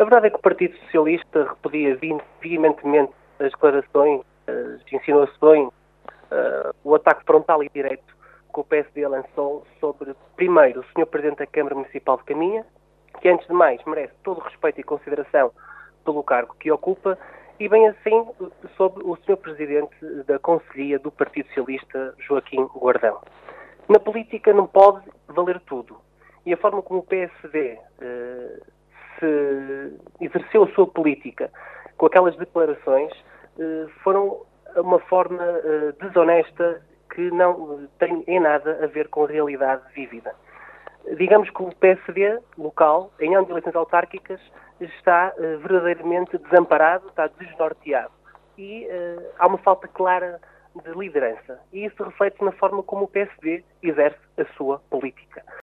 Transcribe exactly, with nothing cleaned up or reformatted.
verdade é que o Partido Socialista repudia veementemente as declarações, as insinuações, uh, o ataque frontal e direto que o P S D lançou sobre, primeiro, o senhor Presidente da Câmara Municipal de Caminha, que, antes de mais, merece todo o respeito e consideração pelo cargo que ocupa, e bem assim sobre o senhor Presidente da Conselhia do Partido Socialista, Joaquim Guardão. Na política não pode valer tudo. E a forma como o P S D eh, se exerceu a sua política com aquelas declarações eh, foram uma forma eh, desonesta que não tem em nada a ver com a realidade vivida. Digamos que o P S D local, em ano de eleições autárquicas, está uh, verdadeiramente desamparado, está desnorteado. E uh, há uma falta clara de liderança. E isso reflete na forma como o P S D exerce a sua política.